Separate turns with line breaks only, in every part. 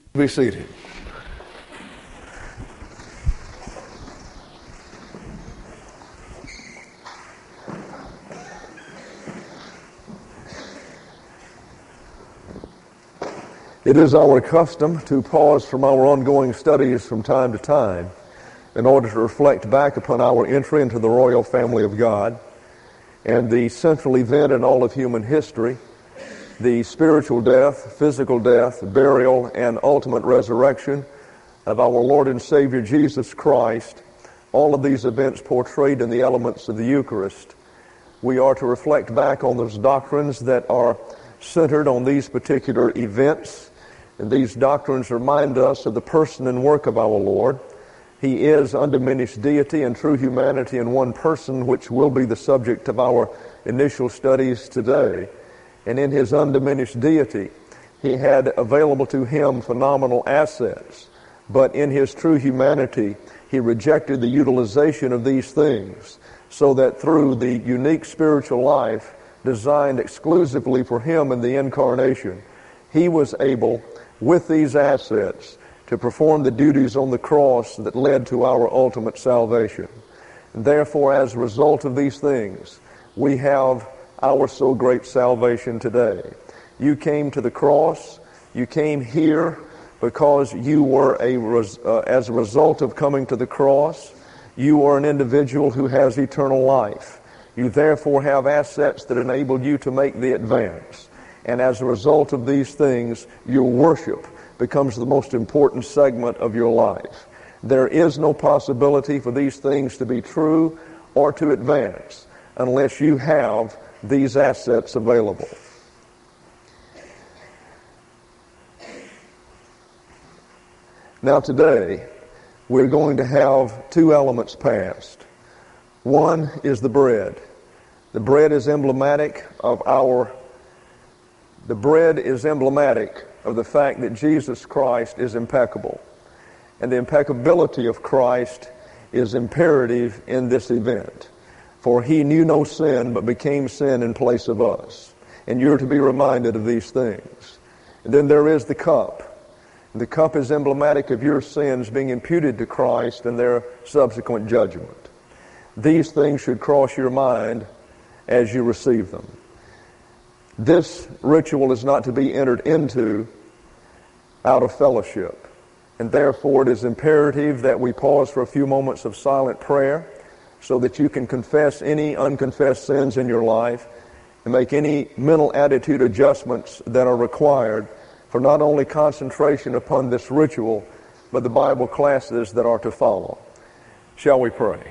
Be seated. It is our custom to pause from our ongoing studies from time to time in order to reflect back upon our entry into the royal family of God and the central event in all of human history, the spiritual death, physical death, burial, and ultimate resurrection of our Lord and Savior Jesus Christ, all of these events portrayed in the elements of the Eucharist. We are to reflect back on those doctrines that are centered on these particular events, and these doctrines remind us of the person and work of our Lord. He is undiminished deity and true humanity in one person, which will be the subject of our initial studies today. And in his undiminished deity, he had available to him phenomenal assets. But in his true humanity, he rejected the utilization of these things, so that through the unique spiritual life designed exclusively for him in the incarnation, he was able, with these assets, to perform the duties on the cross that led to our ultimate salvation. And therefore, as a result of these things, we have our so great salvation today. You came to the cross, you came here because you were as a result of coming to the cross, you are an individual who has eternal life. You therefore have assets that enable you to make the advance. And as a result of these things, your worship becomes the most important segment of your life. There is no possibility for these things to be true or to advance unless you have these assets available. Now today, we're going to have two elements passed. One is the bread. The bread is emblematic of the fact that Jesus Christ is impeccable. And the impeccability of Christ is imperative in this event. For he knew no sin, but became sin in place of us. And you're to be reminded of these things. And then there is the cup. And the cup is emblematic of your sins being imputed to Christ and their subsequent judgment. These things should cross your mind as you receive them. This ritual is not to be entered into out of fellowship. And therefore it is imperative that we pause for a few moments of silent prayer so that you can confess any unconfessed sins in your life and make any mental attitude adjustments that are required for not only concentration upon this ritual, but the Bible classes that are to follow. Shall we pray?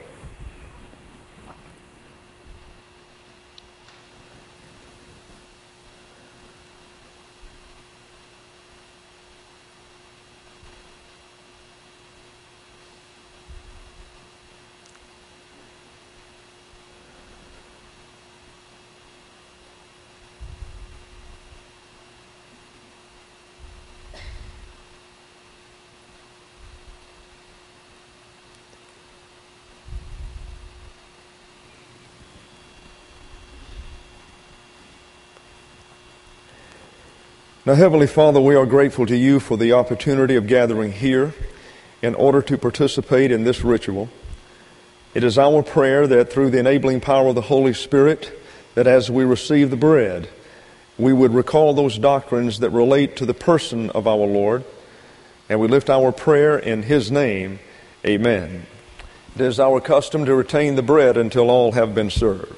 Now, Heavenly Father, we are grateful to you for the opportunity of gathering here in order to participate in this ritual. It is our prayer that through the enabling power of the Holy Spirit, that as we receive the bread, we would recall those doctrines that relate to the person of our Lord, and we lift our prayer in His name. Amen. It is our custom to retain the bread until all have been served.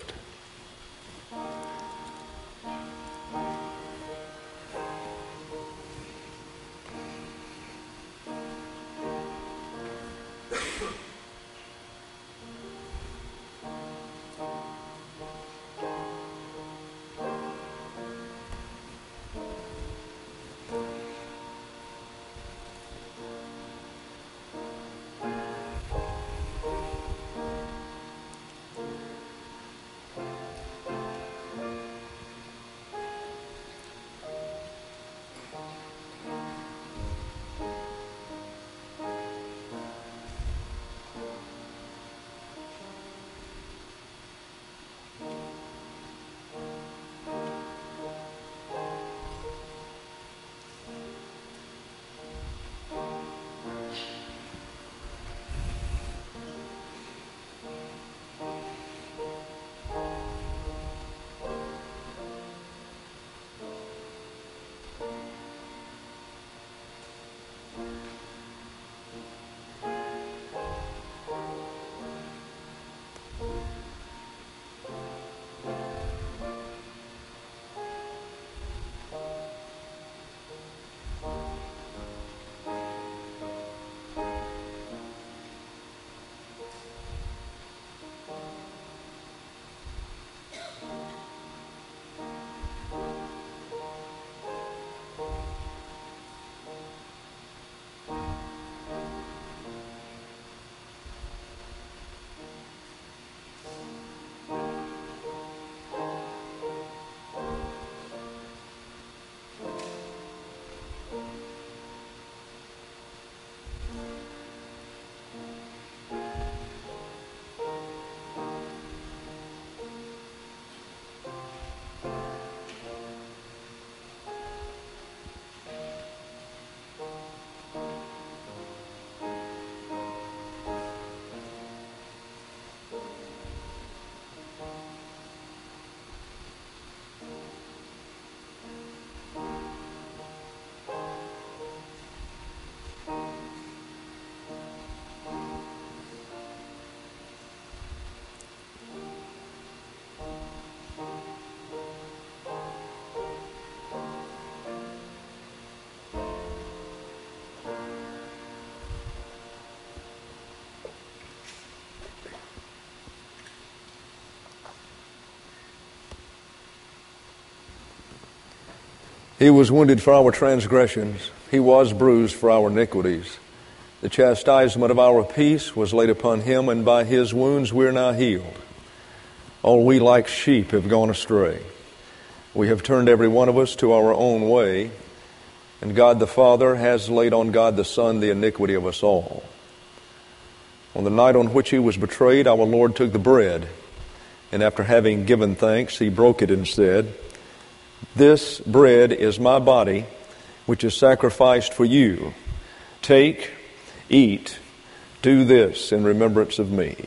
He was wounded for our transgressions. He was bruised for our iniquities. The chastisement of our peace was laid upon him, and by his wounds we are now healed. All we like sheep have gone astray. We have turned every one of us to our own way, and God the Father has laid on God the Son the iniquity of us all. On the night on which he was betrayed, our Lord took the bread, and after having given thanks, he broke it and said, "This bread is my body, which is sacrificed for you. Take, eat, do this in remembrance of me."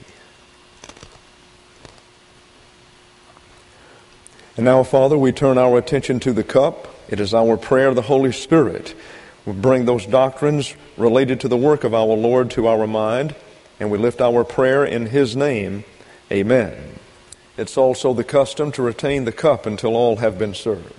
And now, Father, we turn our attention to the cup. It is our prayer the Holy Spirit will bring those doctrines related to the work of our Lord to our mind, and we lift our prayer in his name. Amen. It's also the custom to retain the cup until all have been served.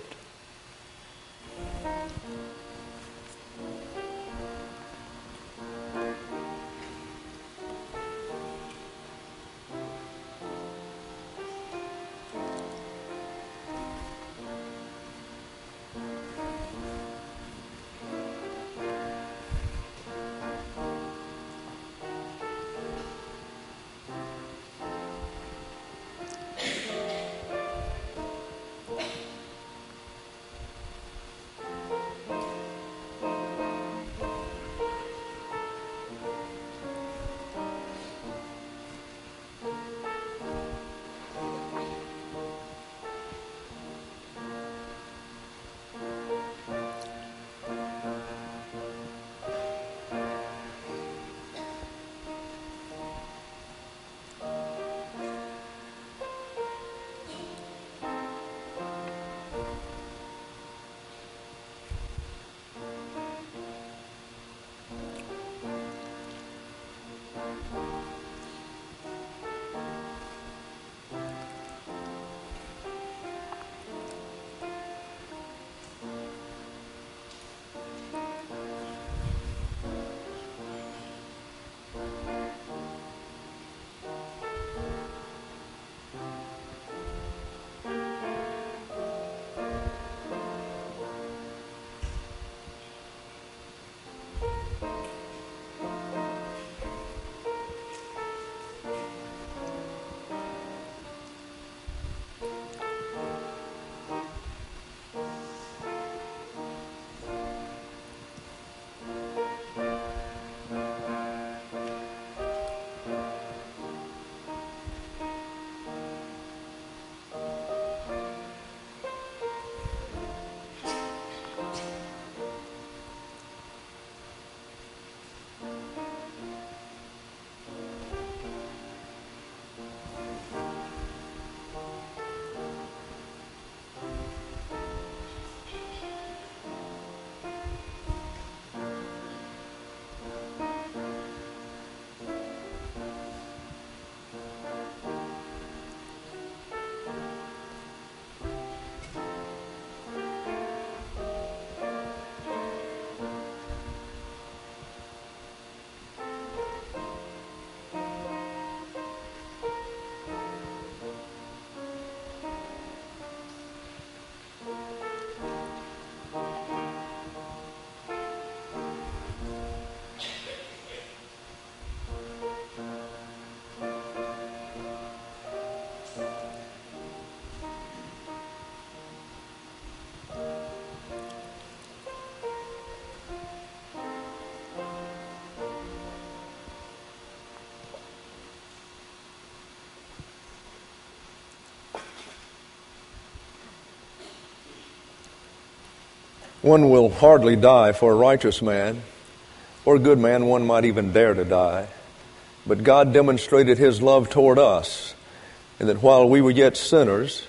One will hardly die for a righteous man. For a good man, one might even dare to die. But God demonstrated his love toward us, in that while we were yet sinners,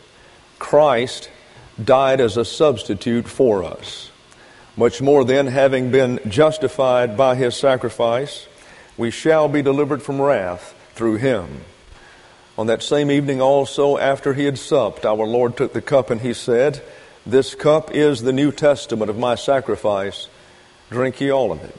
Christ died as a substitute for us. Much more then, having been justified by his sacrifice, we shall be delivered from wrath through him. On that same evening also, after he had supped, our Lord took the cup and he said, "This cup is the New Testament of my sacrifice. Drink ye all of it.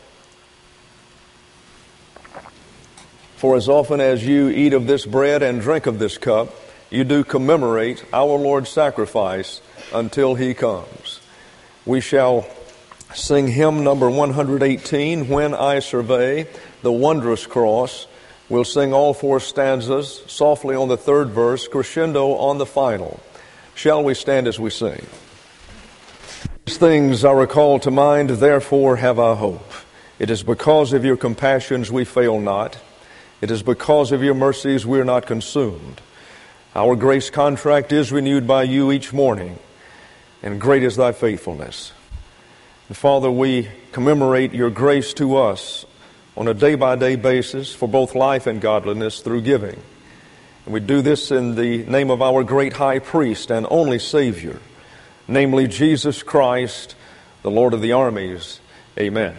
For as often as you eat of this bread and drink of this cup, you do commemorate our Lord's sacrifice until he comes. We shall sing hymn number 118, When I Survey the Wondrous Cross. We'll sing all four stanzas softly on the third verse, crescendo on the final. Shall we stand as we sing? These things I recall to mind, therefore have I hope. It is because of your compassions we fail not. It is because of your mercies we are not consumed. Our grace contract is renewed by you each morning, and great is thy faithfulness. And Father, we commemorate your grace to us on a day-by-day basis for both life and godliness through giving. And we do this in the name of our great high priest and only Savior, namely Jesus Christ, the Lord of the armies. Amen.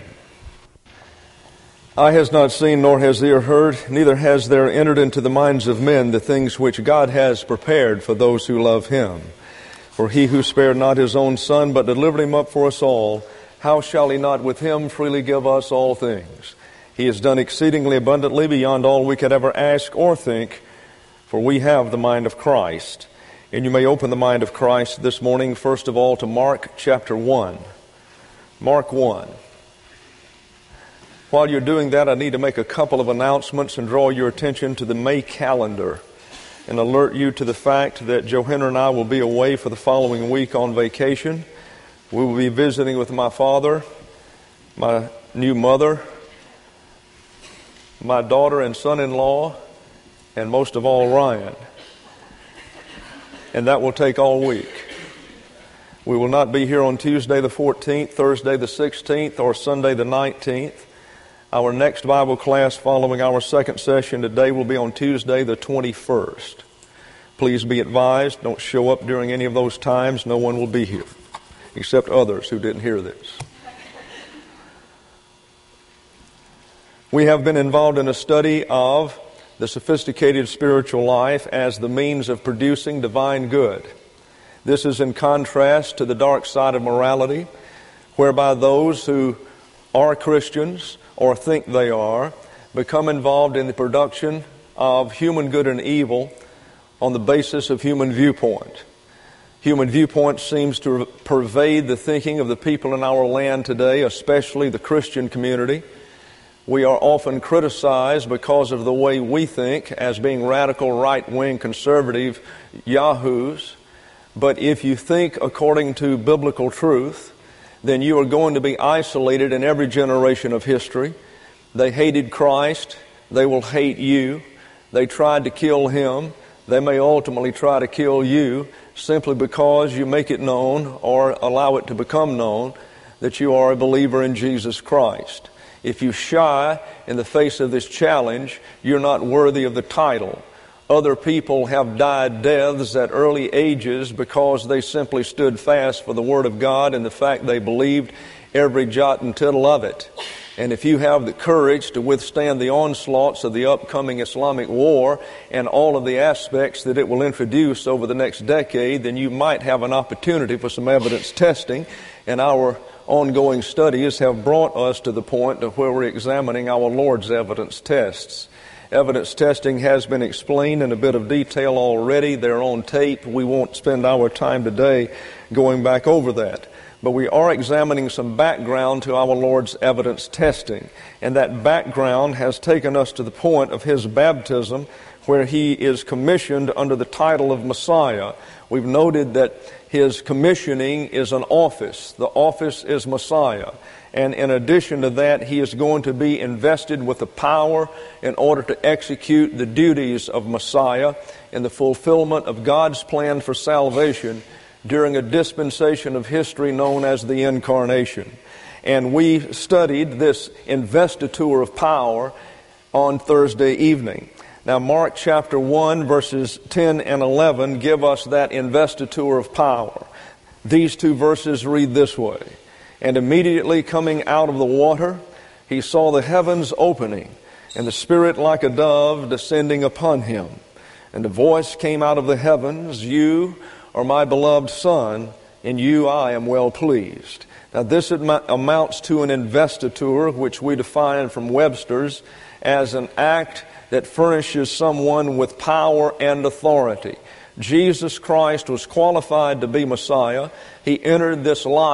Eye has not seen, nor has ear heard, neither has there entered into the minds of men the things which God has prepared for those who love him. For he who spared not his own Son, but delivered him up for us all, how shall he not with him freely give us all things? He has done exceedingly abundantly beyond all we could ever ask or think, for we have the mind of Christ. And you may open the mind of Christ this morning, first of all, to Mark chapter 1. Mark 1. While you're doing that, I need to make a couple of announcements and draw your attention to the May calendar and alert you to the fact that Johanna and I will be away for the following week on vacation. We will be visiting with my father, my new mother, my daughter and son-in-law, and most of all, Ryan. And that will take all week. We will not be here on Tuesday the 14th, Thursday the 16th, or Sunday the 19th. Our next Bible class following our second session today will be on Tuesday the 21st. Please be advised, don't show up during any of those times. No one will be here, except others who didn't hear this. We have been involved in a study of the sophisticated spiritual life as the means of producing divine good. This is in contrast to the dark side of morality, whereby those who are Christians or think they are become involved in the production of human good and evil on the basis of human viewpoint. Human viewpoint seems to pervade the thinking of the people in our land today, especially the Christian community. We are often criticized because of the way we think as being radical, right-wing, conservative yahoos. But if you think according to biblical truth, then you are going to be isolated in every generation of history. They hated Christ. They will hate you. They tried to kill him. They may ultimately try to kill you simply because you make it known or allow it to become known that you are a believer in Jesus Christ. If you shy in the face of this challenge, you're not worthy of the title. Other people have died deaths at early ages because they simply stood fast for the Word of God and the fact they believed every jot and tittle of it. And if you have the courage to withstand the onslaughts of the upcoming Islamic war and all of the aspects that it will introduce over the next decade, then you might have an opportunity for some evidence testing. And our ongoing studies have brought us to the point of where we're examining our Lord's evidence tests. Evidence testing has been explained in a bit of detail already. They're on tape. We won't spend our time today going back over that. But we are examining some background to our Lord's evidence testing. And that background has taken us to the point of his baptism, where he is commissioned under the title of Messiah. We've noted that his commissioning is an office. The office is Messiah. And in addition to that, he is going to be invested with the power in order to execute the duties of Messiah in the fulfillment of God's plan for salvation during a dispensation of history known as the Incarnation. And we studied this investiture of power on Thursday evening. Now, Mark chapter 1, verses 10 and 11 give us that investiture of power. These two verses read this way. And immediately coming out of the water, he saw the heavens opening, and the Spirit like a dove descending upon him. And a voice came out of the heavens, "You are my beloved Son, in you I am well pleased." Now this amounts to an investiture, which we define from Webster's as an act that furnishes someone with power and authority. Jesus Christ was qualified to be Messiah. He entered this life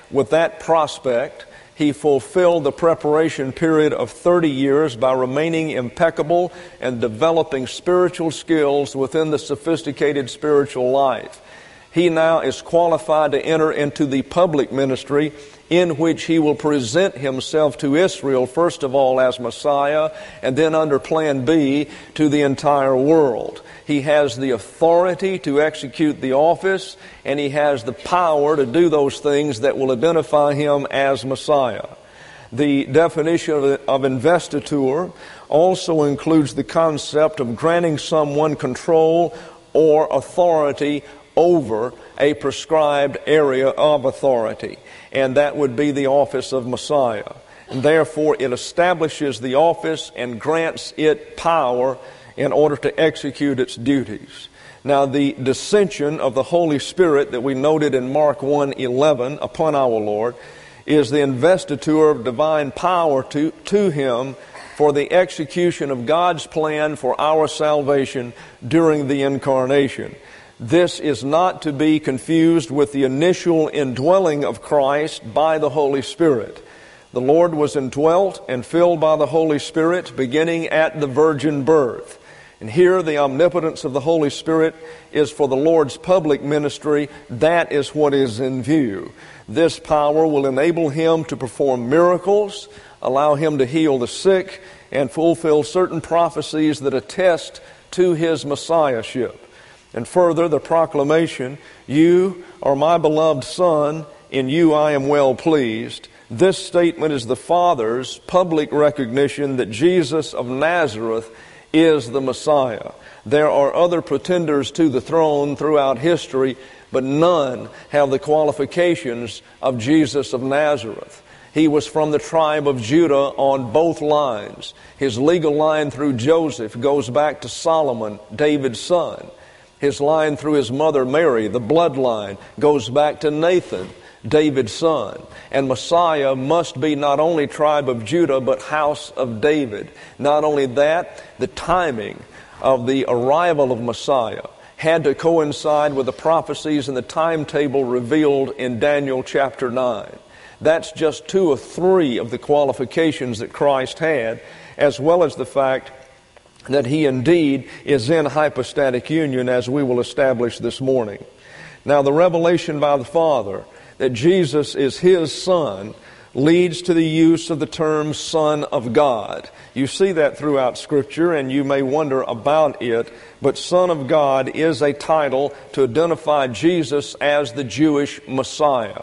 with that prospect, he fulfilled the preparation period of 30 years by remaining impeccable and developing spiritual skills within the sophisticated spiritual life. He now is qualified to enter into the public ministry in which he will present himself to Israel, first of all as Messiah, and then under Plan B to the entire world. He has the authority to execute the office, and he has the power to do those things that will identify him as Messiah. The definition of investiture also includes the concept of granting someone control or authority over a prescribed area of authority, and that would be the office of Messiah. And therefore, it establishes the office and grants it power in order to execute its duties. Now, the descension of the Holy Spirit that we noted in Mark 1:11 upon our Lord is the investiture of divine power to him for the execution of God's plan for our salvation during the incarnation. This is not to be confused with the initial indwelling of Christ by the Holy Spirit. The Lord was indwelt and filled by the Holy Spirit beginning at the virgin birth. And here the omnipotence of the Holy Spirit is for the Lord's public ministry. That is what is in view. This power will enable him to perform miracles, allow him to heal the sick, and fulfill certain prophecies that attest to his messiahship. And further, the proclamation, "You are my beloved Son, in you I am well pleased." This statement is the Father's public recognition that Jesus of Nazareth is the Messiah. There are other pretenders to the throne throughout history, but none have the qualifications of Jesus of Nazareth. He was from the tribe of Judah on both lines. His legal line through Joseph goes back to Solomon, David's son. His line through his mother Mary, the bloodline, goes back to Nathan, David's son. And Messiah must be not only tribe of Judah, but house of David. Not only that, the timing of the arrival of Messiah had to coincide with the prophecies and the timetable revealed in Daniel chapter 9. That's just 2 or 3 of the qualifications that Christ had, as well as the fact that he indeed is in hypostatic union, as we will establish this morning. Now, the revelation by the Father that Jesus is his Son leads to the use of the term Son of God. You see that throughout Scripture, and you may wonder about it, but Son of God is a title to identify Jesus as the Jewish Messiah.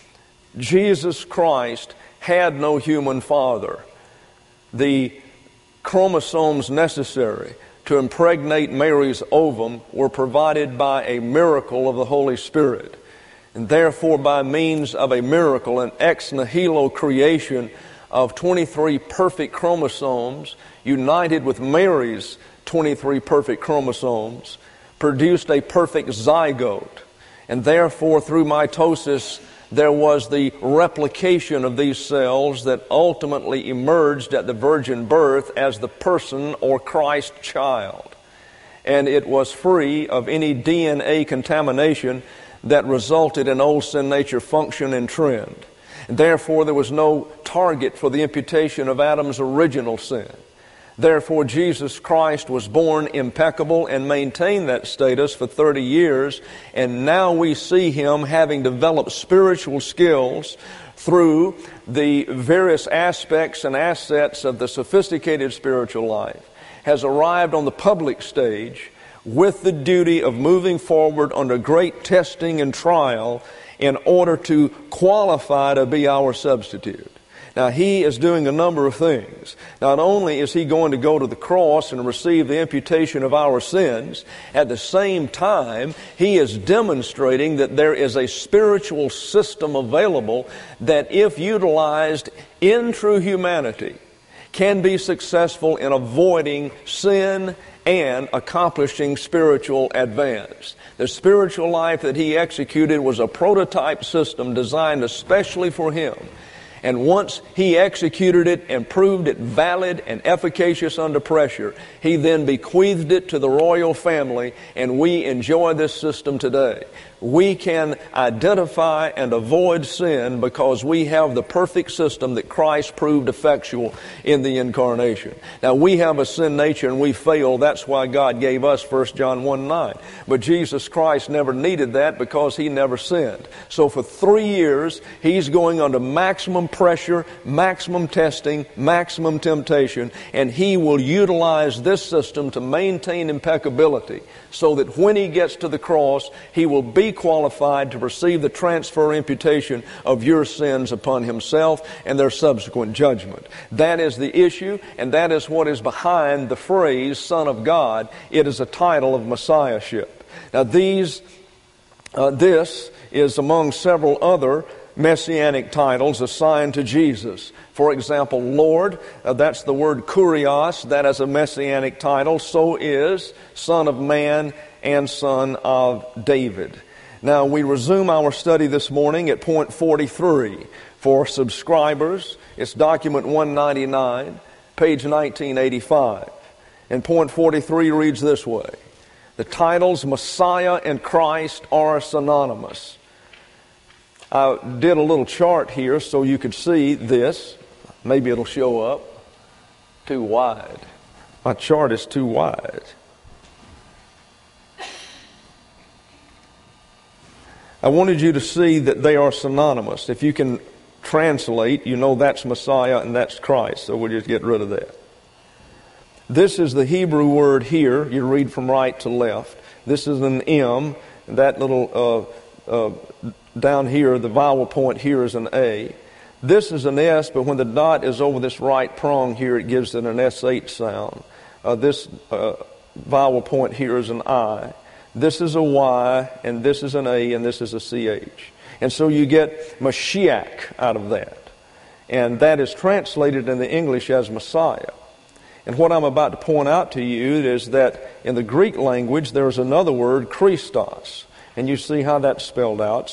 Jesus Christ had no human father. The chromosomes necessary to impregnate Mary's ovum were provided by a miracle of the Holy Spirit. And therefore, by means of a miracle, an ex nihilo creation of 23 perfect chromosomes, united with Mary's 23 perfect chromosomes, produced a perfect zygote. And therefore, through mitosis, there was the replication of these cells that ultimately emerged at the virgin birth as the person or Christ child. And it was free of any DNA contamination that resulted in old sin nature function and trend. And therefore, there was no target for the imputation of Adam's original sin. Therefore, Jesus Christ was born impeccable and maintained that status for 30 years, and now we see him having developed spiritual skills through the various aspects and assets of the sophisticated spiritual life, has arrived on the public stage with the duty of moving forward under great testing and trial in order to qualify to be our substitute. Now, he is doing a number of things. Not only is he going to go to the cross and receive the imputation of our sins, at the same time, he is demonstrating that there is a spiritual system available that, if utilized in true humanity, can be successful in avoiding sin and accomplishing spiritual advance. The spiritual life that he executed was a prototype system designed especially for him. And once he executed it and proved it valid and efficacious under pressure, he then bequeathed it to the royal family, and we enjoy this system today. We can identify and avoid sin because we have the perfect system that Christ proved effectual in the incarnation. Now, we have a sin nature and we fail. That's why God gave us 1 John 1:9. But Jesus Christ never needed that because He never sinned. So for 3 years, He's going under maximum pressure, maximum testing, maximum temptation, and He will utilize this system to maintain impeccability so that when He gets to the cross, He will be qualified to receive the transfer imputation of your sins upon Himself and their subsequent judgment. That is the issue, and that is what is behind the phrase Son of God. It is a title of Messiahship. Now this is among several other messianic titles assigned to Jesus. For example, Lord, that's the word kurios, that is a messianic title. So is Son of Man and Son of David. Now, we resume our study this morning at point 43. For subscribers, it's document 199, page 1985. And point 43 reads this way: the titles Messiah and Christ are synonymous. I did a little chart here so you could see this. Maybe it'll show up. Too wide. My chart is too wide. I wanted you to see that they are synonymous. If you can translate, you know that's Messiah and that's Christ. So we'll just get rid of that. This is the Hebrew word here. You read from right to left. This is an M. That little down here, the vowel point here is an A. This is an S, but when the dot is over this right prong here, it gives it an SH sound. This vowel point here is an I. This is a Y, and this is an A, and this is a CH. And so you get Mashiach out of that. And that is translated in the English as Messiah. And what I'm about to point out to you is that in the Greek language, there's another word, Christos. And you see how that's spelled out,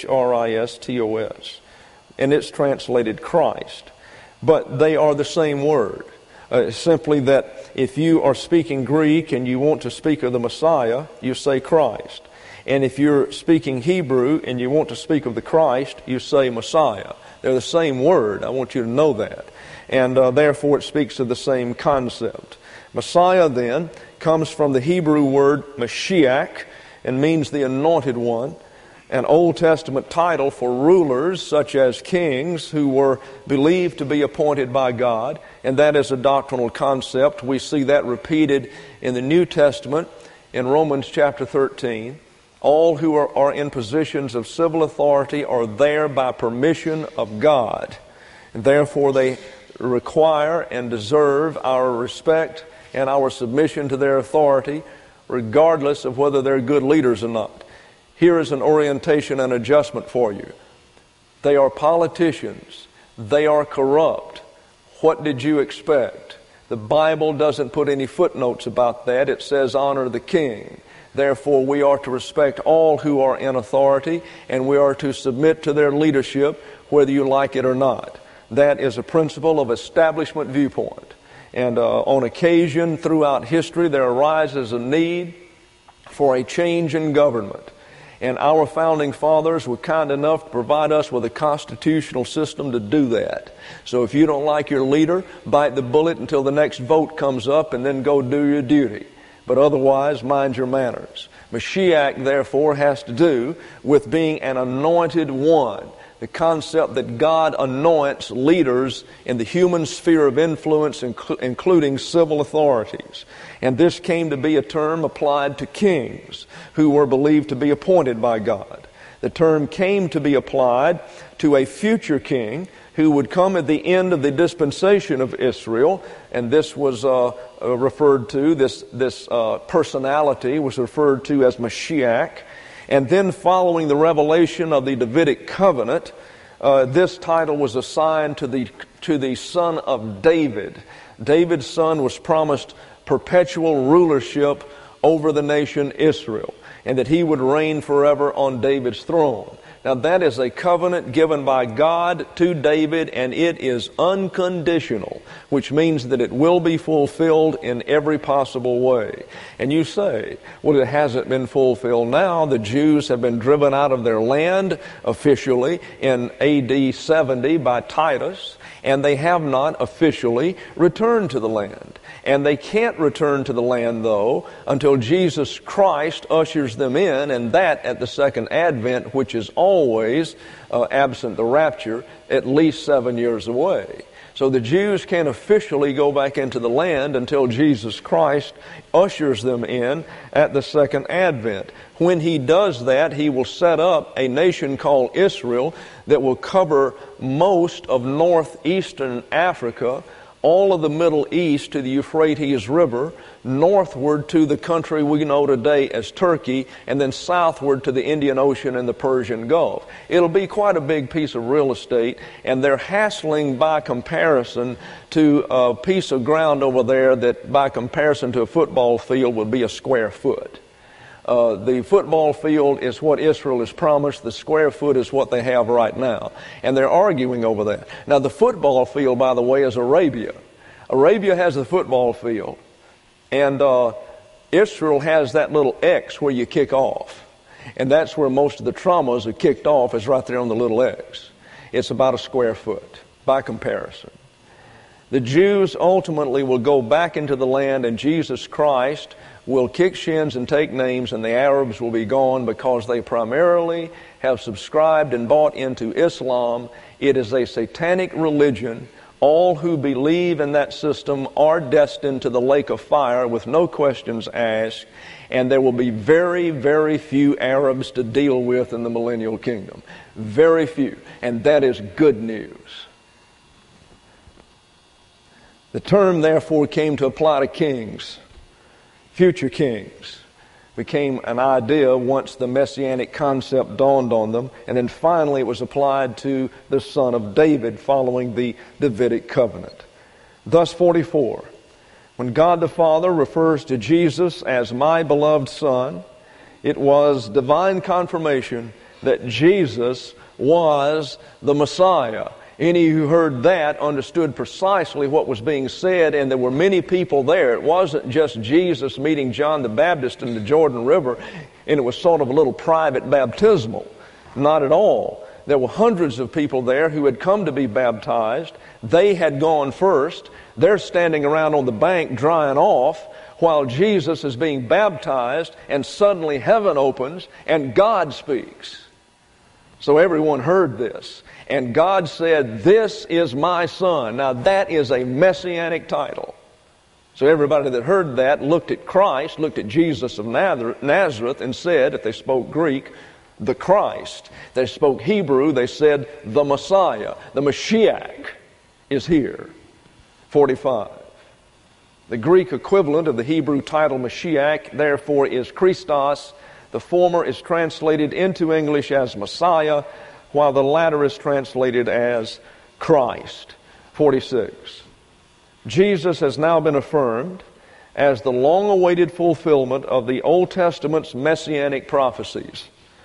Christos. And it's translated Christ. But they are the same word. Simply that if you are speaking Greek and you want to speak of the Messiah, you say Christ. And if you're speaking Hebrew and you want to speak of the Christ, you say Messiah. They're the same word. I want you to know that. And therefore it speaks of the same concept. Messiah then comes from the Hebrew word Mashiach and means the anointed one, an Old Testament title for rulers such as kings who were believed to be appointed by God, and that is a doctrinal concept. We see that repeated in the New Testament in Romans chapter 13. All who are in positions of civil authority are there by permission of God, and therefore they require and deserve our respect and our submission to their authority, regardless of whether they're good leaders or not. Here is an orientation and adjustment for you. They are politicians. They are corrupt. What did you expect? The Bible doesn't put any footnotes about that. It says honor the king. Therefore, we are to respect all who are in authority, and we are to submit to their leadership whether you like it or not. That is a principle of establishment viewpoint. And on occasion throughout history, there arises a need for a change in government. And our founding fathers were kind enough to provide us with a constitutional system to do that. So if you don't like your leader, bite the bullet until the next vote comes up and then go do your duty. But otherwise, mind your manners. Mashiach, therefore, has to do with being an anointed one. The concept that God anoints leaders in the human sphere of influence, including civil authorities. And this came to be a term applied to kings who were believed to be appointed by God. The term came to be applied to a future king who would come at the end of the dispensation of Israel, and this was referred to, this personality was referred to as Mashiach. And then following the revelation of the Davidic covenant, this title was assigned to the son of David. David's son was promised perpetual rulership over the nation Israel, and that he would reign forever on David's throne. Now that is a covenant given by God to David, and it is unconditional, which means that it will be fulfilled in every possible way. And you say, well, it hasn't been fulfilled now. The Jews have been driven out of their land officially in AD 70 by Titus, and they have not officially returned to the land. And they can't return to the land, though, until Jesus Christ ushers them in, and that at the second advent, which is always, absent the rapture, at least 7 years away. So the Jews can't officially go back into the land until Jesus Christ ushers them in at the second advent. When He does that, He will set up a nation called Israel that will cover most of northeastern Africa, all of the Middle East to the Euphrates River, northward to the country we know today as Turkey, and then southward to the Indian Ocean and the Persian Gulf. It'll be quite a big piece of real estate, and they're hassling by comparison to a piece of ground over there that by comparison to a football field would be a square foot. The football field is what Israel is promised. The square foot is what they have right now. And they're arguing over that. Now, the football field, by the way, is Arabia. Arabia has the football field. And Israel has that little X where you kick off. And that's where most of the traumas are kicked off, is right there on the little X. It's about a square foot by comparison. The Jews ultimately will go back into the land, and Jesus Christ will kick shins and take names, and the Arabs will be gone because they primarily have subscribed and bought into Islam. It is a satanic religion. All who believe in that system are destined to the lake of fire with no questions asked, and there will be very, very few Arabs to deal with in the millennial kingdom. Very few. And that is good news. The term, therefore, came to apply to kings. Future kings became an idea once the messianic concept dawned on them, and then finally it was applied to the son of David following the Davidic covenant. Thus 44, when God the Father refers to Jesus as my beloved Son, it was divine confirmation that Jesus was the Messiah. Any who heard that understood precisely what was being said, and there were many people there. It wasn't just Jesus meeting John the Baptist in the Jordan River, and it was sort of a little private baptismal. Not at all. There were hundreds of people there who had come to be baptized. They had gone first. They're standing around on the bank drying off while Jesus is being baptized, and suddenly heaven opens and God speaks. So everyone heard this. And God said, "This is my Son." Now that is a messianic title. So everybody that heard that looked at Christ, looked at Jesus of Nazareth, and said, if they spoke Greek, the Christ. If they spoke Hebrew, they said, the Messiah. The Mashiach is here. 45. The Greek equivalent of the Hebrew title Mashiach, therefore, is Christos. The former is translated into English as Messiah, while the latter is translated as Christ. 46. Jesus has now been affirmed as the long-awaited fulfillment of the Old Testament's messianic prophecies.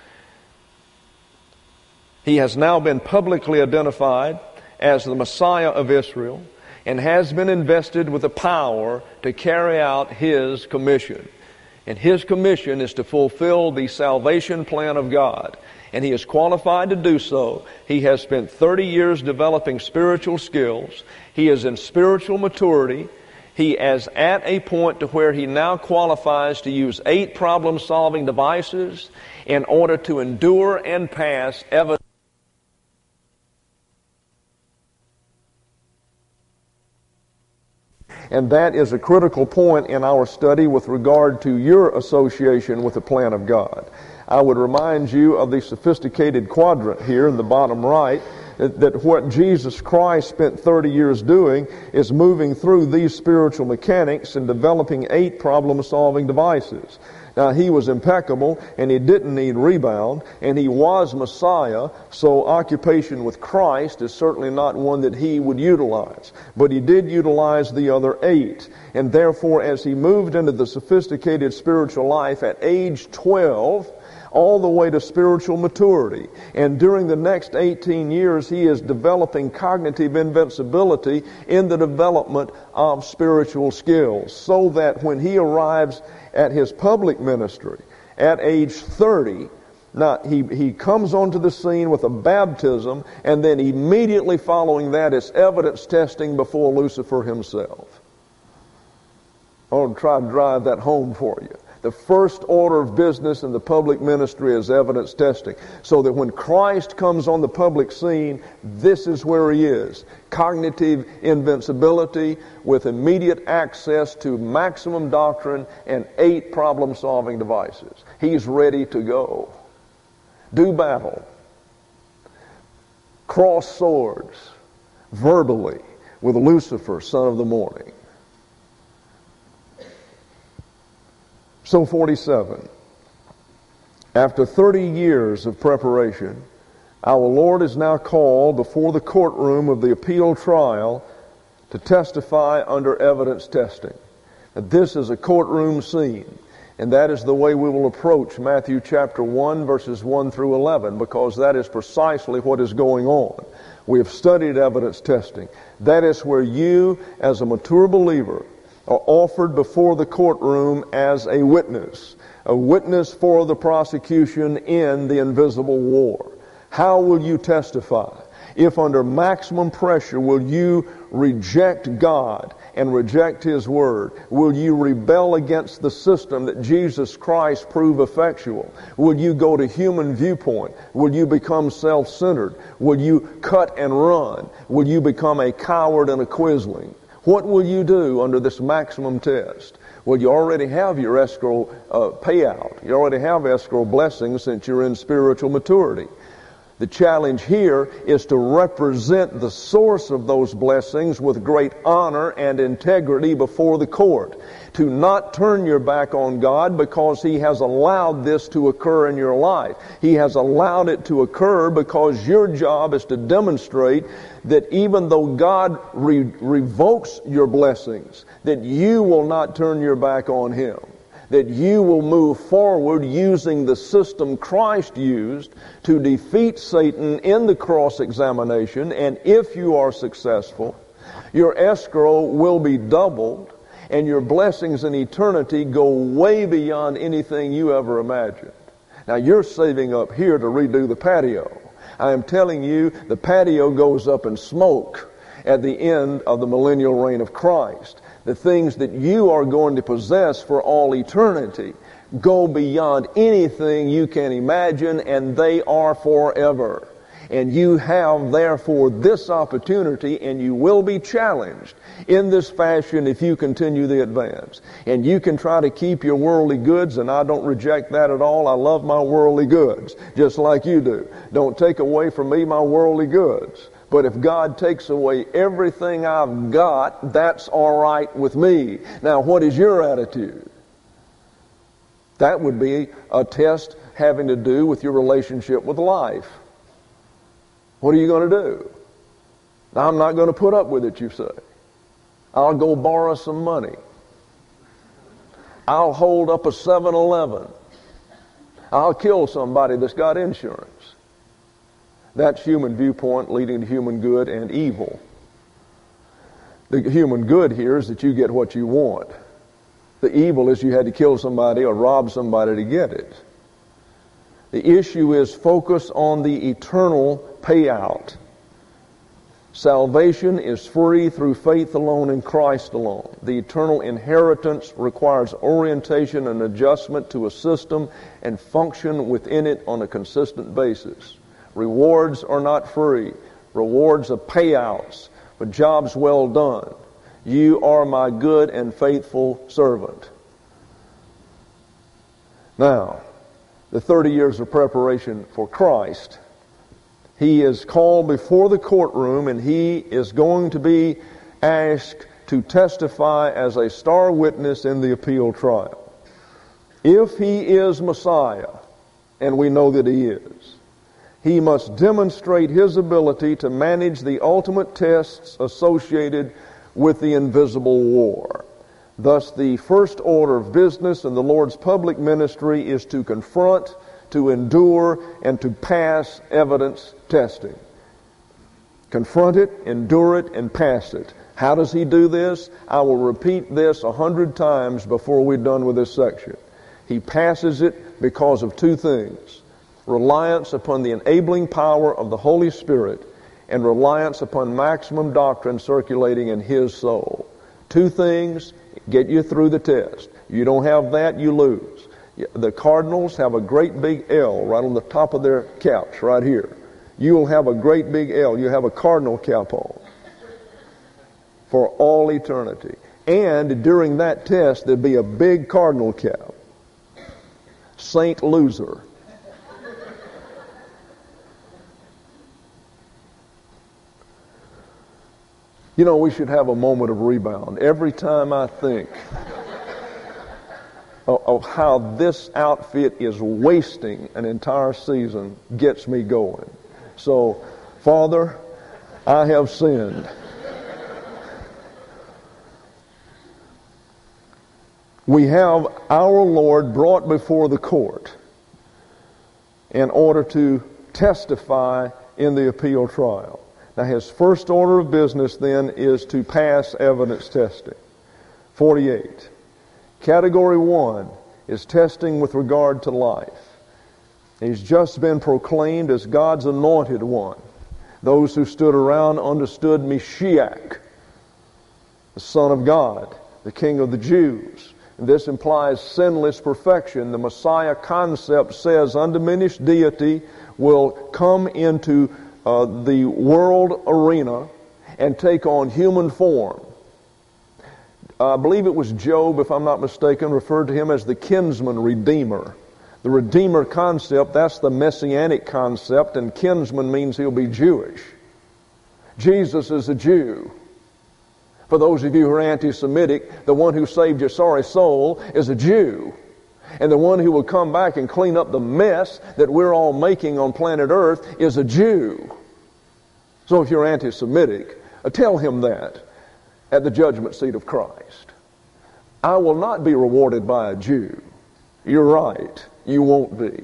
He has now been publicly identified as the Messiah of Israel and has been invested with the power to carry out His commission. And His commission is to fulfill the salvation plan of God. And He is qualified to do so. He has spent 30 years developing spiritual skills. He is in spiritual maturity. He is at a point to where he now qualifies to use 8 problem-solving devices in order to endure and pass evidence. And that is a critical point in our study with regard to your association with the plan of God. I would remind you of the sophisticated quadrant here in the bottom right, that what Jesus Christ spent 30 years doing is moving through these spiritual mechanics and developing 8 problem-solving devices. Now, He was impeccable, and He didn't need rebound, and He was Messiah, so occupation with Christ is certainly not one that He would utilize. But He did utilize the other 8. And therefore, as He moved into the sophisticated spiritual life at age 12, all the way to spiritual maturity. And during the next 18 years, he is developing cognitive invincibility in the development of spiritual skills, so that when he arrives at his public ministry at age 30, now, he comes onto the scene with a baptism, and then immediately following that is evidence testing before Lucifer himself. I want to try to drive that home for you. The first order of business in the public ministry is evidence testing, so that when Christ comes on the public scene, this is where he is. Cognitive invincibility with immediate access to maximum doctrine and 8 problem-solving devices. He's ready to go. Do battle, cross swords verbally with Lucifer, son of the morning. So 47. After 30 years of preparation, our Lord is now called before the courtroom of the appeal trial to testify under evidence testing. Now, this is a courtroom scene. And that is the way we will approach Matthew chapter 1, verses 1 through 11, because that is precisely what is going on. We have studied evidence testing. That is where you, as a mature believer, are offered before the courtroom as a witness for the prosecution in the invisible war. How will you testify? If under maximum pressure, will you reject God and reject His Word? Will you rebel against the system that Jesus Christ proved effectual? Will you go to human viewpoint? Will you become self-centered? Will you cut and run? Will you become a coward and a quisling? What will you do under this maximum test? Well, you already have your escrow payout. You already have escrow blessings since you're in spiritual maturity. The challenge here is to represent the source of those blessings with great honor and integrity before the court. To not turn your back on God because He has allowed this to occur in your life. He has allowed it to occur because your job is to demonstrate that even though God revokes your blessings, that you will not turn your back on Him. That you will move forward using the system Christ used to defeat Satan in the cross-examination, and if you are successful, your escrow will be doubled, and your blessings in eternity go way beyond anything you ever imagined. Now, you're saving up here to redo the patio. I am telling you, the patio goes up in smoke at the end of the millennial reign of Christ. The things that you are going to possess for all eternity go beyond anything you can imagine, and they are forever. And you have, therefore, this opportunity, and you will be challenged in this fashion if you continue the advance. And you can try to keep your worldly goods, and I don't reject that at all. I love my worldly goods, just like you do. Don't take away from me my worldly goods. But if God takes away everything I've got, that's all right with me. Now, what is your attitude? That would be a test having to do with your relationship with life. What are you going to do? Now, I'm not going to put up with it, you say. I'll go borrow some money. I'll hold up a 7-Eleven. I'll kill somebody that's got insurance. That's human viewpoint leading to human good and evil. The human good here is that you get what you want. The evil is you had to kill somebody or rob somebody to get it. The issue is focus on the eternal payout. Salvation is free through faith alone in Christ alone. The eternal inheritance requires orientation and adjustment to a system and function within it on a consistent basis. Rewards are not free. Rewards are payouts for jobs well done. You are my good and faithful servant. Now, the 30 years of preparation for Christ. He is called before the courtroom, and he is going to be asked to testify as a star witness in the appeal trial. If he is Messiah, and we know that he is, he must demonstrate his ability to manage the ultimate tests associated with the invisible war. Thus, the first order of business in the Lord's public ministry is to confront, to endure and to pass evidence testing. Confront it, endure it, and pass it. How does he do this? I will repeat this 100 times before we're done with this section. He passes it because of two things: reliance upon the enabling power of the Holy Spirit and reliance upon maximum doctrine circulating in his soul. Two things get you through the test. You don't have that, you lose. The Cardinals have a great big L right on the top of their caps right here. You will have a great big L. You have a Cardinal cap on for all eternity. And during that test, there'd be a big Cardinal cap. Saint Loser. You know, we should have a moment of rebound. Every time I think of how this outfit is wasting an entire season, gets me going. So, Father, I have sinned. We have our Lord brought before the court in order to testify in the appeal trial. Now, his first order of business then is to pass evidence testing. 48. Category 1 is testing with regard to life. He's just been proclaimed as God's anointed one. Those who stood around understood Mashiach, the Son of God, the King of the Jews. And this implies sinless perfection. The Messiah concept says undiminished deity will come into the world arena and take on human form. I believe it was Job, if I'm not mistaken, referred to him as the kinsman redeemer. The redeemer concept, that's the messianic concept, and kinsman means he'll be Jewish. Jesus is a Jew. For those of you who are anti-Semitic, the one who saved your sorry soul is a Jew. And the one who will come back and clean up the mess that we're all making on planet Earth is a Jew. So if you're anti-Semitic, tell him that at the judgment seat of Christ. I will not be rewarded by a Jew. You're right, you won't be.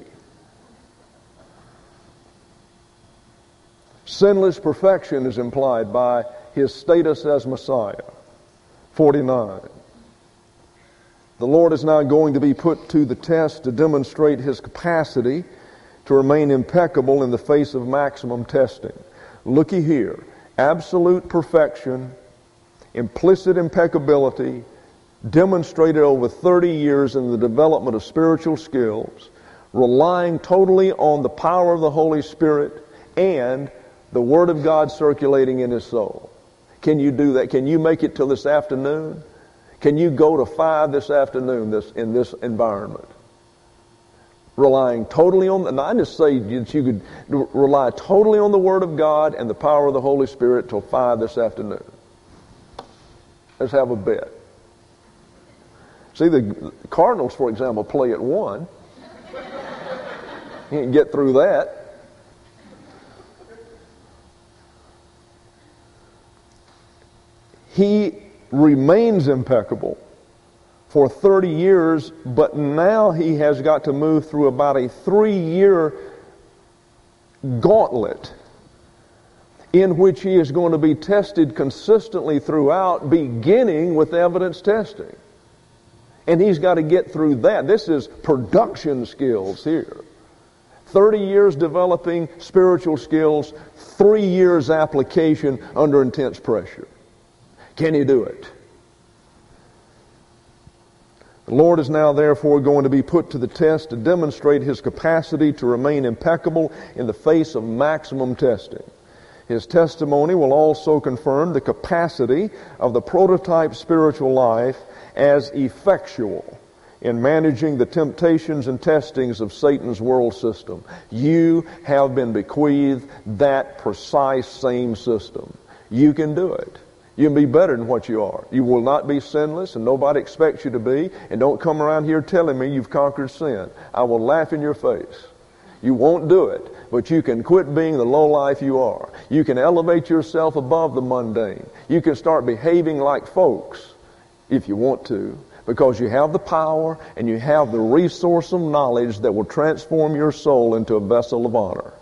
Sinless perfection is implied by his status as Messiah. 49. The Lord is now going to be put to the test to demonstrate his capacity to remain impeccable in the face of maximum testing. Looky here. Absolute perfection, implicit impeccability, demonstrated over 30 years in the development of spiritual skills, relying totally on the power of the Holy Spirit and the Word of God circulating in his soul. Can you do that? Can you make it till this afternoon? Can you go to 5 this afternoon in this environment? Relying totally on, and I just say that you could rely totally on the Word of God and the power of the Holy Spirit till 5 this afternoon. Let's have a bet. See, the Cardinals, for example, play at 1. You can get through that. He remains impeccable for 30 years, but now he has got to move through about a 3-year gauntlet in which he is going to be tested consistently throughout, beginning with evidence testing. And he's got to get through that. This is production skills here. 30 years developing spiritual skills, 3 years application under intense pressure. Can he do it? The Lord is now therefore going to be put to the test to demonstrate his capacity to remain impeccable in the face of maximum testing. His testimony will also confirm the capacity of the prototype spiritual life as effectual in managing the temptations and testings of Satan's world system. You have been bequeathed that precise same system. You can do it. You can be better than what you are. You will not be sinless, and nobody expects you to be. And don't come around here telling me you've conquered sin. I will laugh in your face. You won't do it, but you can quit being the lowlife you are. You can elevate yourself above the mundane. You can start behaving like folks if you want to. because you have the power and you have the resource of knowledge that will transform your soul into a vessel of honor.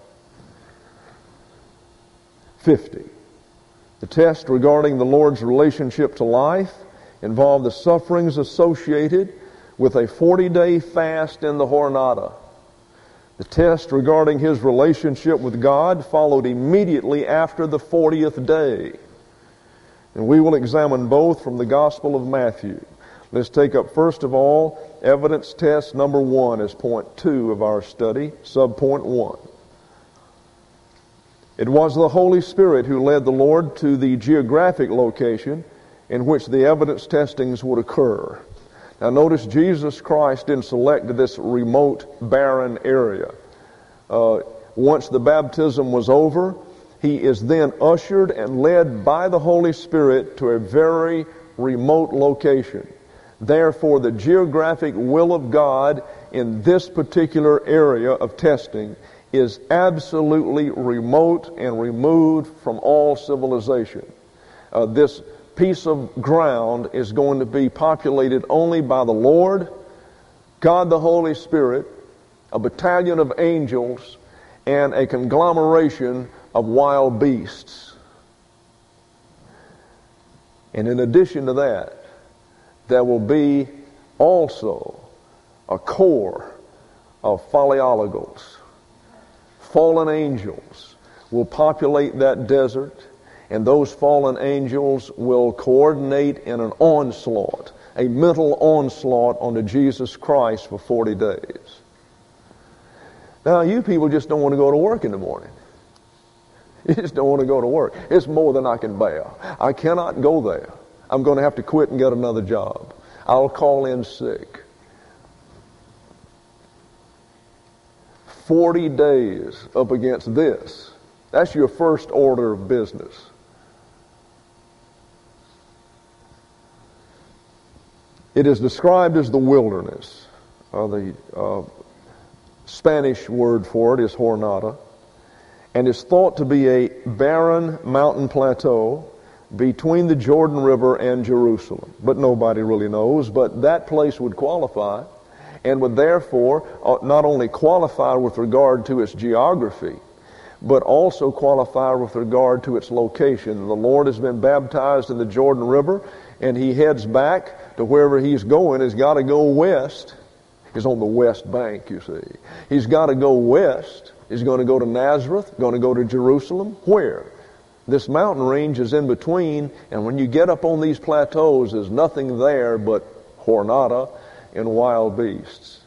50. The test regarding the Lord's relationship to life involved the sufferings associated with a 40-day fast in the Jornada. The test regarding his relationship with God followed immediately after the 40th day. And we will examine both from the Gospel of Matthew. Let's take up, first of all, evidence test number 1 as point 2 of our study, subpoint 1. It was the Holy Spirit who led the Lord to the geographic location in which the evidence testings would occur. Now notice Jesus Christ didn't select this remote, barren area. Once the baptism was over, he is then ushered and led by the Holy Spirit to a very remote location. Therefore, the geographic will of God in this particular area of testing is absolutely remote and removed from all civilization. This piece of ground is going to be populated only by the Lord, God the Holy Spirit, a battalion of angels, and a conglomeration of wild beasts. And in addition to that, there will be also a core of Phaleologos. Fallen angels will populate that desert, and those fallen angels will coordinate in an onslaught, a mental onslaught onto Jesus Christ for 40 days. Now, you people just don't want to go to work in the morning. You just don't want to go to work. It's more than I can bear. I cannot go there. I'm going to have to quit and get another job. I'll call in sick. 40 days up against this. That's your first order of business. It is described as the wilderness. The Spanish word for it is Jornada, and is thought to be a barren mountain plateau between the Jordan River and Jerusalem. But nobody really knows, but that place would qualify, and would therefore not only qualify with regard to its geography, but also qualify with regard to its location. The Lord has been baptized in the Jordan River, and he heads back to wherever he's going. He's got to go west. He's on the west bank, you see. He's got to go west. He's going to go to Nazareth, going to go to Jerusalem. Where? This mountain range is in between, and when you get up on these plateaus, there's nothing there but Jornada and wild beasts.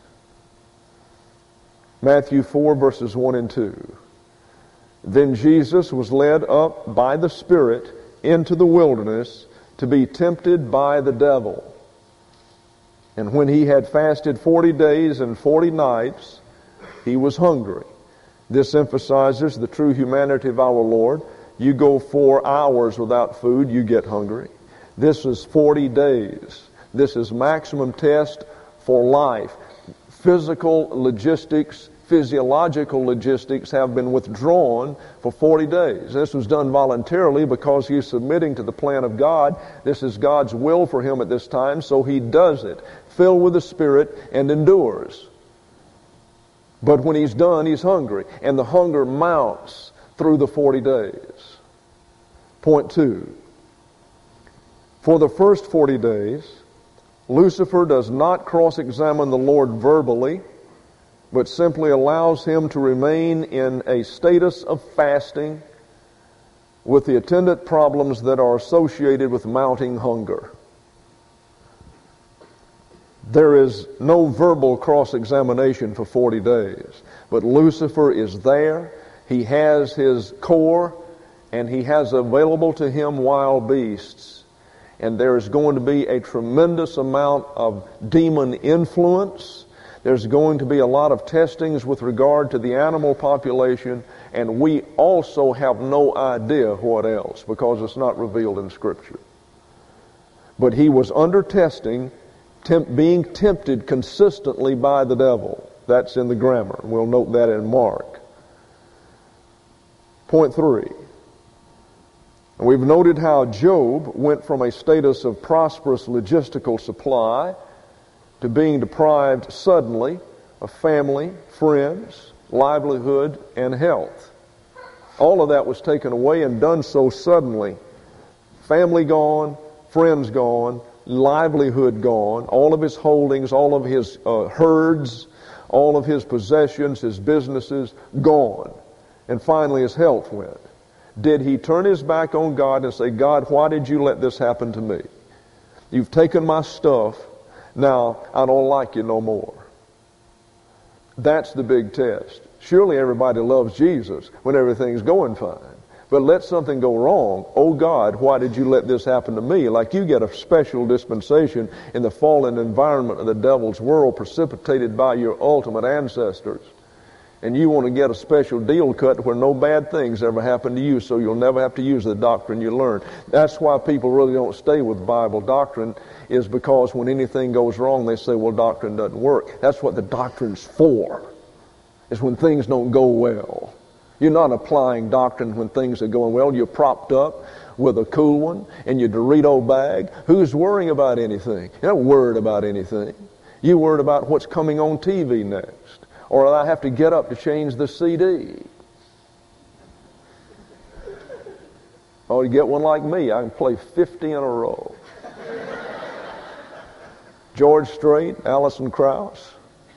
Matthew 4, verses 1 and 2. Then Jesus was led up by the Spirit into the wilderness to be tempted by the devil. And when he had fasted 40 days and 40 nights, he was hungry. This emphasizes the true humanity of our Lord. You go 4 hours without food, you get hungry. This is 40 days. This is maximum test for life. Physical logistics, physiological logistics have been withdrawn for 40 days. This was done voluntarily because he's submitting to the plan of God. This is God's will for him at this time, so he does it, filled with the Spirit, and endures. But when he's done, he's hungry, and the hunger mounts through the 40 days. Point 2. For the first 40 days, Lucifer does not cross-examine the Lord verbally, but simply allows him to remain in a status of fasting with the attendant problems that are associated with mounting hunger. There is no verbal cross-examination for 40 days, but Lucifer is there. He has his core, and he has available to him wild beasts. And there is going to be a tremendous amount of demon influence. There's going to be a lot of testings with regard to the animal population, and we also have no idea what else because it's not revealed in Scripture. But he was under testing, being tempted consistently by the devil. That's in the grammar. We'll note that in Mark. Point 3. And we've noted how Job went from a status of prosperous logistical supply to being deprived suddenly of family, friends, livelihood, and health. All of that was taken away and done so suddenly. Family gone, friends gone, livelihood gone, all of his holdings, all of his herds, all of his possessions, his businesses gone. And finally his health went. Did he turn his back on God and say, God, why did you let this happen to me? You've taken my stuff. Now I don't like you no more. That's the big test. Surely everybody loves Jesus when everything's going fine. But let something go wrong. Oh God, why did you let this happen to me? Like you get a special dispensation in the fallen environment of the devil's world precipitated by your ultimate ancestors. And you want to get a special deal cut where no bad things ever happen to you, so you'll never have to use the doctrine you learn. That's why people really don't stay with Bible doctrine, is because when anything goes wrong, they say, well, doctrine doesn't work. That's what the doctrine's for, is when things don't go well. You're not applying doctrine when things are going well. You're propped up with a cool one in your Dorito bag. Who's worrying about anything? You're not worried about anything. You're worried about what's coming on TV next. Or I have to get up to change the CD. Oh, you get one like me, I can play 50 in a row. George Strait, Alison Krauss.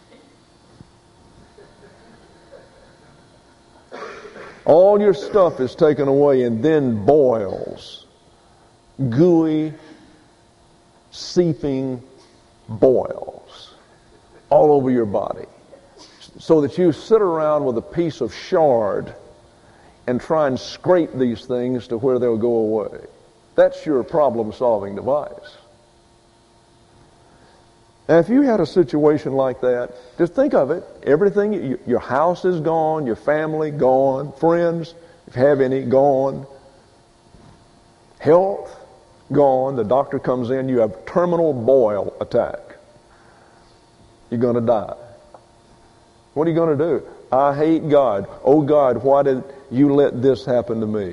All your stuff is taken away and then boils. Gooey, seeping boils all over your body. So that you sit around with a piece of shard and try and scrape these things to where they'll go away. That's your problem-solving device. Now, if you had a situation like that, just think of it. Everything, your house is gone, your family gone, friends, if you have any, gone. Health, gone. The doctor comes in, you have terminal boil attack. You're going to die. What are you going to do? I hate God. Oh God, why did you let this happen to me?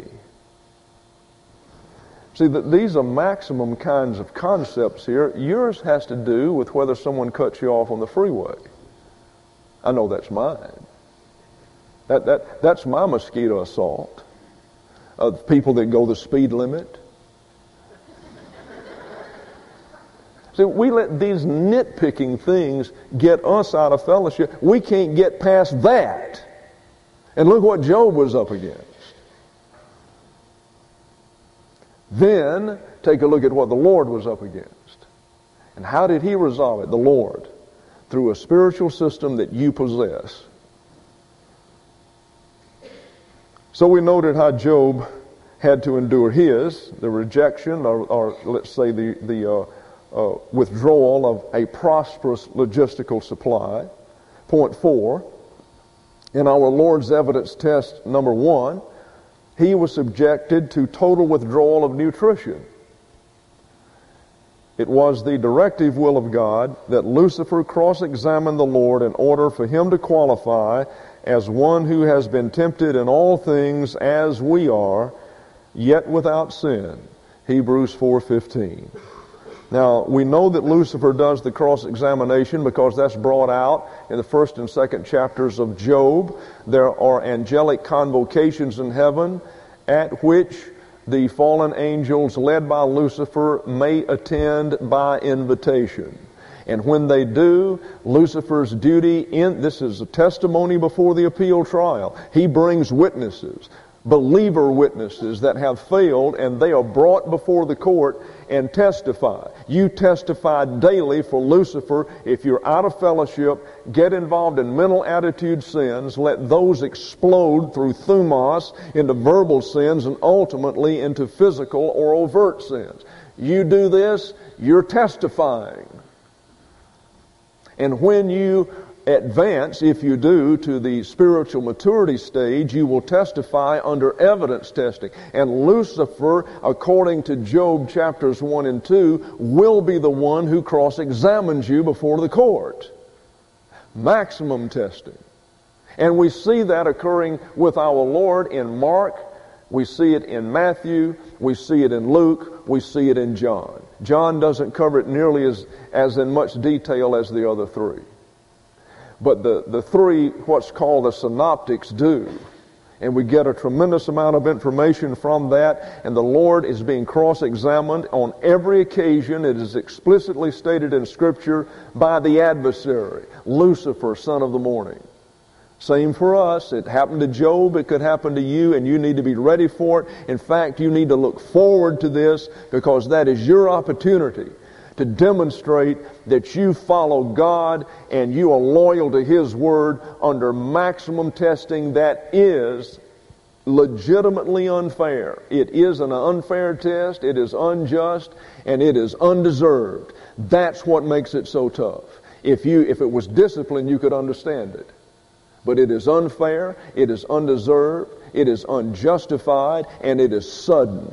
See, these are maximum kinds of concepts here. Yours has to do with whether someone cuts you off on the freeway. I know that's mine. That's my mosquito assault. People that go the speed limit. See, we let these nitpicking things get us out of fellowship. We can't get past that. And look what Job was up against. Then, take a look at what the Lord was up against. And how did he resolve it? The Lord. Through a spiritual system that you possess. So we noted how Job had to endure the rejection, or let's say the withdrawal of a prosperous logistical supply. Point 4, in our Lord's evidence test number 1, he was subjected to total withdrawal of nutrition. It was the directive will of God that Lucifer cross-examine the Lord in order for him to qualify as one who has been tempted in all things as we are, yet without sin. Hebrews 4:15. Now, we know that Lucifer does the cross-examination because that's brought out in the first and second chapters of Job. There are angelic convocations in heaven at which the fallen angels led by Lucifer may attend by invitation. And when they do, Lucifer's duty this is a testimony before the appeal trial. He brings witnesses, believer witnesses that have failed, and they are brought before the court and testify. You testify daily for Lucifer. If you're out of fellowship, get involved in mental attitude sins. Let those explode through thumos into verbal sins and ultimately into physical or overt sins. You do this, you're testifying. And when you advance, if you do, to the spiritual maturity stage, you will testify under evidence testing. And Lucifer, according to Job chapters 1 and 2, will be the one who cross-examines you before the court. Maximum testing. And we see that occurring with our Lord in Mark We see it in Matthew, we see it in Luke, we see it in John. John doesn't cover it nearly as in much detail as the other three. But the three, what's called the synoptics, do. And we get a tremendous amount of information from that, and the Lord is being cross-examined on every occasion. It is explicitly stated in Scripture by the adversary, Lucifer, son of the morning. Same for us. It happened to Job. It could happen to you, and you need to be ready for it. In fact, you need to look forward to this, because that is your opportunity to demonstrate that you follow God and you are loyal to His Word under maximum testing that is legitimately unfair. It is an unfair test, it is unjust, and it is undeserved. That's what makes it so tough. If it was discipline, you could understand it. But it is unfair, it is undeserved, it is unjustified, and it is sudden.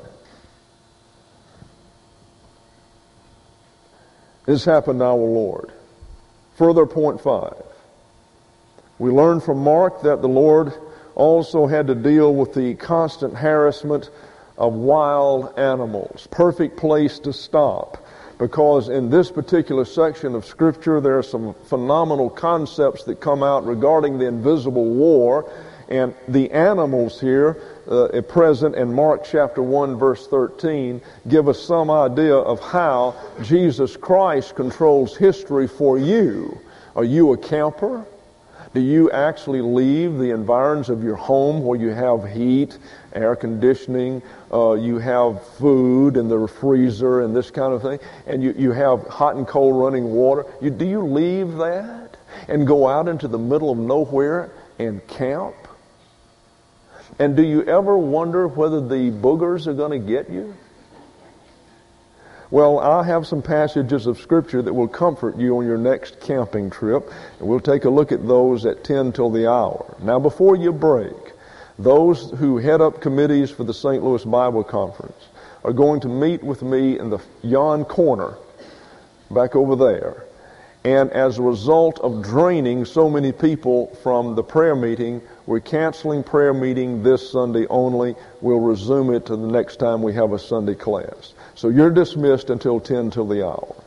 This happened to our Lord. Further, point 5. We learn from Mark that the Lord also had to deal with the constant harassment of wild animals. Perfect place to stop, because in this particular section of Scripture there are some phenomenal concepts that come out regarding the invisible war, and the animals here present in Mark chapter 1 verse 13 give us some idea of how Jesus Christ controls history for you. Are you a camper? Do you actually leave the environs of your home where you have heat, air conditioning, you have food in the freezer and this kind of thing, and you have hot and cold running water? Do you leave that and go out into the middle of nowhere and camp? And do you ever wonder whether the boogers are going to get you? Well, I have some passages of Scripture that will comfort you on your next camping trip, and we'll take a look at those at 10 till the hour. Now, before you break, those who head up committees for the St. Louis Bible Conference are going to meet with me in the yon corner, back over there. And as a result of draining so many people from the prayer meeting, we're canceling prayer meeting this Sunday only. We'll resume it to the next time we have a Sunday class. So you're dismissed until 10 till the hour.